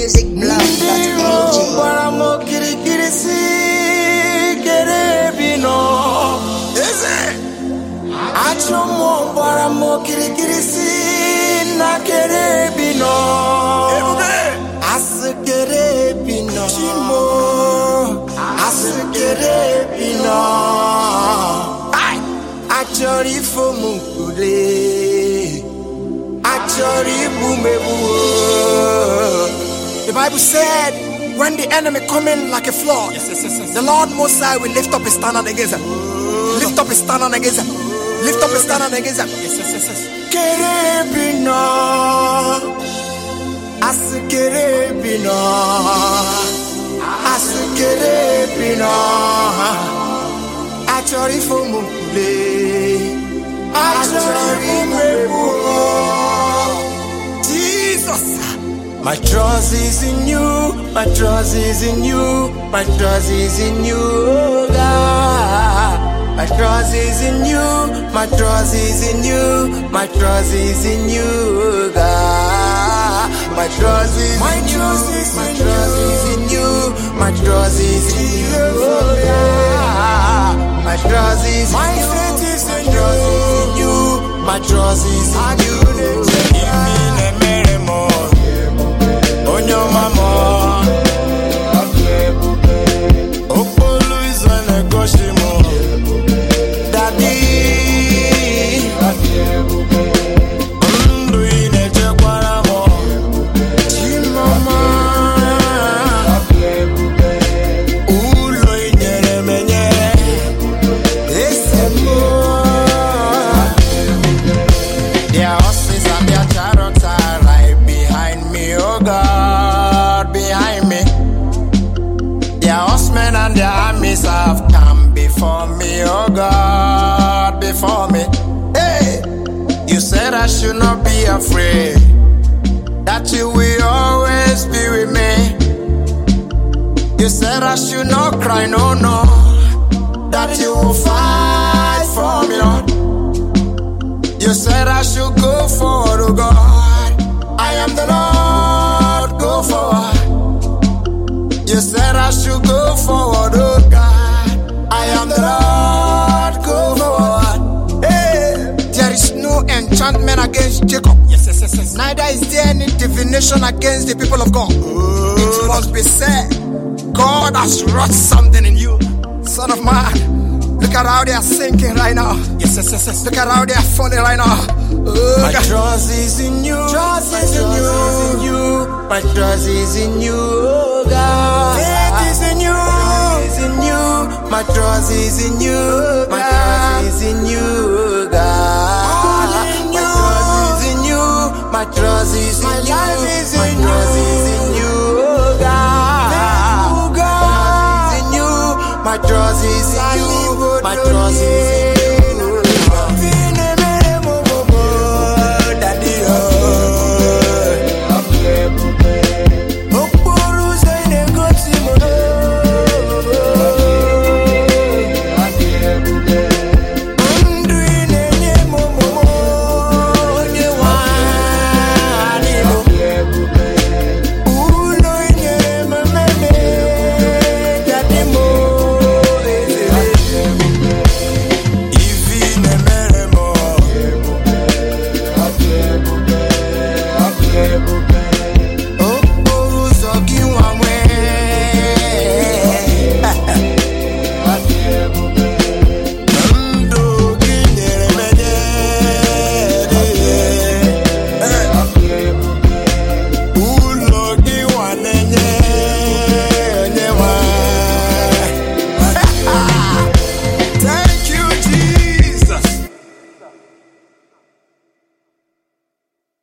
The Bible said, when the enemy come in like a flood, the Lord Most High will lift up his standard against them. Lift up his standard against them. Lift up his standard against them. Kerebino, Askerebino, Askerebino, Achori Fomule, Achori Mebu. Jesus. My trust is in you, my trust is in you, my trust is in you, oh God. My trust is in you, my trust is in you, my trust is in you, oh God. My trust is in you, my trust is in you, my trust is in you, oh God. My trust is in you, my trust is in you, on your mama, Opolu is on a Goshimo, Daddy, doing a Jaguaramo, Chimama, Ulo in Yeremene, their horses and their chariots are right behind me, oh God, behind me. Their horsemen and their armies have come before me, oh God, before me. Hey, you said I should not be afraid, that you will always be with me. You said I should not cry, no, no, that you will fight for me, Lord. You said I should go forward, oh God, I am the Lord, go forward. You said I should go forward, oh God, I am the Lord, go forward. Hey, there is no enchantment against Jacob. Neither is there any divination against the people of God. It must be said, God has wrought something in you, son of man. Look at how they are sinking right now. Look at how they are falling right now. My trust is in you. Trust is in you. My trust is in you, oh God. Faith is in you. Is in you. My trust is in you. My trust is in you, oh God. My trust is in you. My trust is in you. My trust is in you, oh God. My trust is in you. My trust is in you. My trust is in you.